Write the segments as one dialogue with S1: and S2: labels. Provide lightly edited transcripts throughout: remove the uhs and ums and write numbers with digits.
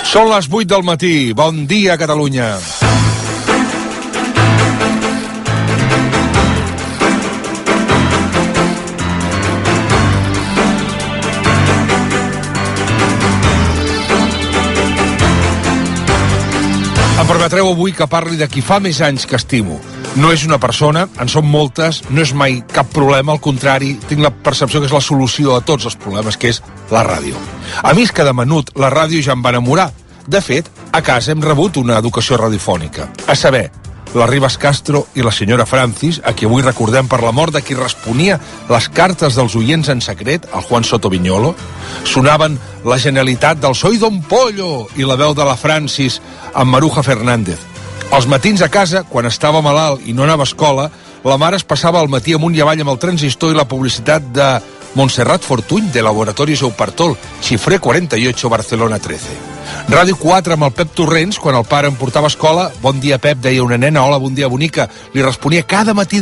S1: Són les 8 del matí. Bon dia, Catalunya. Em permetreu avui que parli de qui fa més anys que estimo. No és una persona, en són moltes, no és mai cap problema, al contrari, tinc la percepció que és la solució a tots els problemes, que és la ràdio. A mi és que de menut la ràdio ja em va enamorar. De fet, a casa hem rebut una educació radiofònica. A saber, la Ribas Castro i la senyora Francis, a qui avui recordem per la mort de qui responia les cartes dels oients en secret, el Juan Soto Viñolo, sonaven la genialitat del Soy Don Pollo i la veu de la Francis amb Maruja Fernández. Els matins a casa, quan estava malalt i no anava a escola, la mare es passava al matí amunt i avall amb el transistor i la publicitat de Montserrat Fortuny, de Laboratorios Eupartol, Xifré 48, Barcelona 13. Ràdio 4 amb el Pep Torrents, quan el pare em portava a escola, bon dia Pep, deia una nena, hola, bon dia bonica, li responia cada matí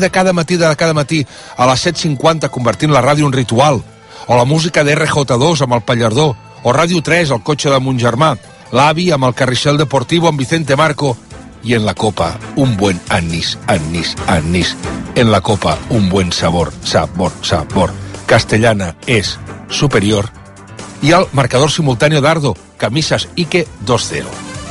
S1: a les 7:50, convertint la ràdio en ritual. O la música de RJ2 amb el Pallardó, o Ràdio 3, el cotxe de mon germà, l'AVI amb el Carrissel Deportivo amb Vicente Marco, y en la copa un buen anís, anís, anís. En la copa un buen sabor, sabor, sabor. Castellana es superior. Y al marcador simultáneo Dardo, camisas Ike 2-0.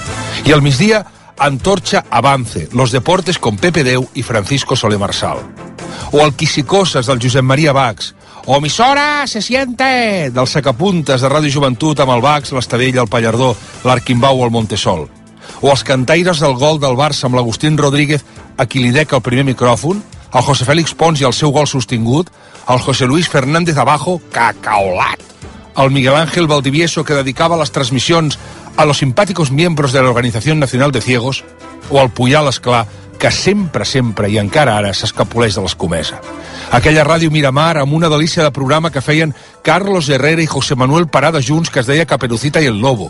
S1: Y al migdia, Antorcha Avance, los deportes con Pepe Deu y Francisco Soler Marsal. O el Quisicoses del Josep Maria Bax. O Emissora se siente del Sacapuntes de Ràdio Joventut amb el Bax, l'Estadella, el Pallardó, l'Arquimbau o el Montesol. O els cantaires del gol del Barça amb l'Agustín Rodríguez, a qui li dec el primer micròfon, el José Félix Pons i el seu gol sostingut, el José Luis Fernández Abajo, cacaolat, el Miguel Ángel Valdivieso, que dedicava les transmissions a los simpáticos miembros de la Organización Nacional de Ciegos, o el Puyal Esclar, que sempre i encara ara s'escapoleix de l'escomesa. Aquella ràdio Miramar amb una delícia de programa que feien Carlos Herrera i José Manuel Parada junts, que es deia Caperucita i el Lobo.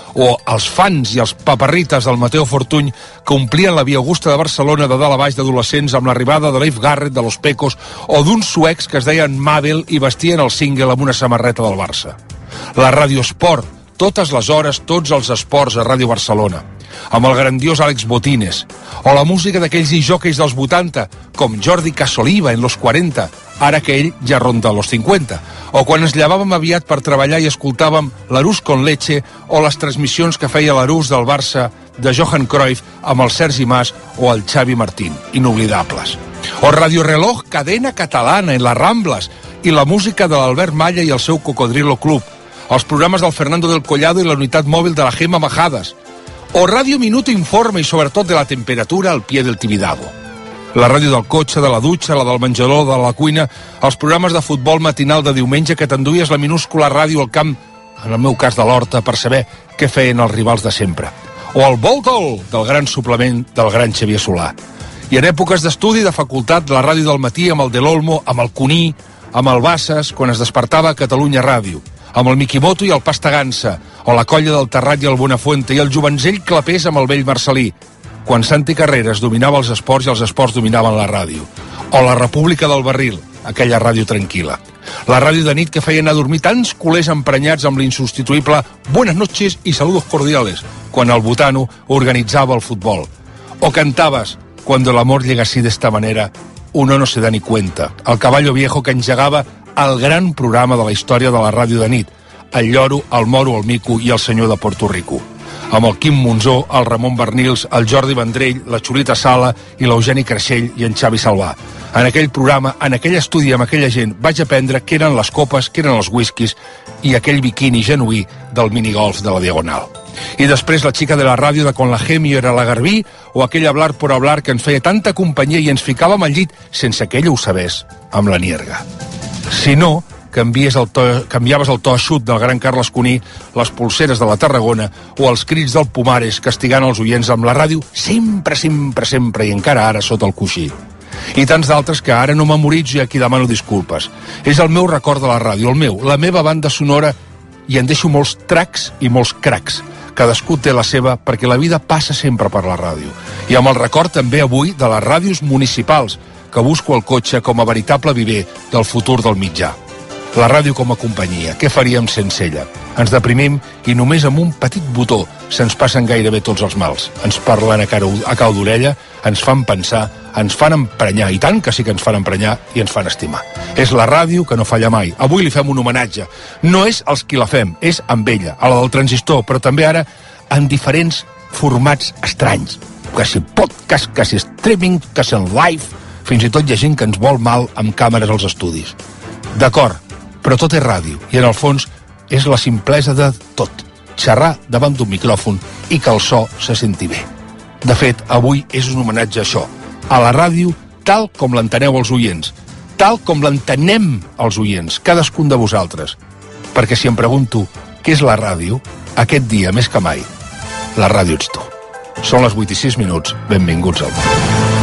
S1: O els fans i els paparrites del Mateo Fortuny, que omplien la Via Augusta de Barcelona de dalt a baix d'adolescents amb l'arribada de Leif Garrett, de Los Pecos, o d'uns suecs que es deien Mabel i vestien el single amb una samarreta del Barça. La Ràdio Esport, totes les hores, tots els esports a Ràdio Barcelona, amb el grandiós Àlex Botines, o la música d'aquells disjòqueis dels 80, com Jordi Casoliva en los 40, ara que ell ja ronda los 50, o quan ens llevàvem aviat per treballar i escoltàvem l'Arús con leche o les transmissions que feia l'Arús del Barça de Johan Cruyff amb el Sergi Mas o el Xavi Martín, inoblidables. O Radio Reloj, cadena catalana en les Rambles, i la música de l'Albert Malla i el seu Cocodrilo Club, els programes del Fernando del Collado i la unitat mòbil de la Gemma Majadas, o Ràdio Minuto Informa i sobretot de la temperatura al pie del Tibidabo. La ràdio del cotxe, de la dutxa, la del menjador, de la cuina, els programes de futbol matinal de diumenge que t'enduies la minúscula ràdio al camp, en el meu cas de l'Horta, per saber què feien els rivals de sempre. O el Voltol, del gran suplement del gran Xavier Solà. I en èpoques d'estudi de facultat, la ràdio del matí amb el de l'Olmo, amb el Cuní, amb el Bassas, quan es despertava a Catalunya Ràdio, amb el Miquimoto i el Pastagansa, o la Colla del Terrat i el Bonafuente, i el Jovenzell Clapés amb el vell Marcelí, quan Santi Carreras dominava els esports i els esports dominaven la ràdio. O la República del Barril, aquella ràdio tranquil·la. La ràdio de nit que feien a dormir tants culers emprenyats amb l'insubstituïble Buenas noches y saludos cordiales, quan el Botano organitzava el futbol. O cantaves Cuando el amor llega así de esta manera, uno no se da ni cuenta, el Caballo Viejo, que engegava el gran programa de la història de la ràdio de nit, el Lloro, el Moro, el Mico i el Senyor de Puerto Rico, amb el Quim Monzó, el Ramon Bernils, el Jordi Vendrell, la Xulita Sala i l'Eugeni Creixell i en Xavi Salvà. En aquell programa, en aquell estudi amb aquella gent, vaig aprendre què eren les copes, què eren els whiskies i aquell biquini genuí del minigolf de la Diagonal. I després la xica de la ràdio de Con la Gemio era la Garbí, o aquell Hablar por Hablar que ens feia tanta companyia i ens ficàvem al llit sense que ella ho sabés, amb la Nierga. Si no, canviaves el to eixut del gran Carles Cuní, les polseres de la Tarragona o els crits del Pumares castigant els oients amb la ràdio sempre i encara ara sota el coixí. I tants d'altres que ara no memoritzo i a qui demano disculpes. És el meu record de la ràdio, la meva banda sonora, i en deixo molts tracks i molts cracs. Cadascú té la seva, perquè la vida passa sempre per la ràdio. I amb el record també avui de les ràdios municipals, que busco el cotxe com a veritable viver del futur del mitjà. La ràdio com a companyia, què faríem sense ella? Ens deprimim i només amb un petit botó se'ns passen gairebé tots els mals. Ens parlen a cau d'orella, ens fan pensar, ens fan emprenyar, i tant que sí que ens fan emprenyar i ens fan estimar. És la ràdio que no falla mai. Avui li fem un homenatge. No és els qui la fem, és amb ella, a la del transistor, però també ara en diferents formats estranys. Que si podcast, que si streaming, que si en live, fins i tot hi ha gent que ens vol mal amb càmeres als estudis. D'acord, però tot és ràdio, i en el fons és la simplesa de tot. Xerrar davant d'un micròfon i que el so se senti bé. De fet, avui és un homenatge a això, a la ràdio tal com l'enteneu els oients, tal com l'entenem els oients, cadascun de vosaltres. Perquè si em pregunto què és la ràdio, aquest dia més que mai, la ràdio ets tu. Són les 8:06, benvinguts al món.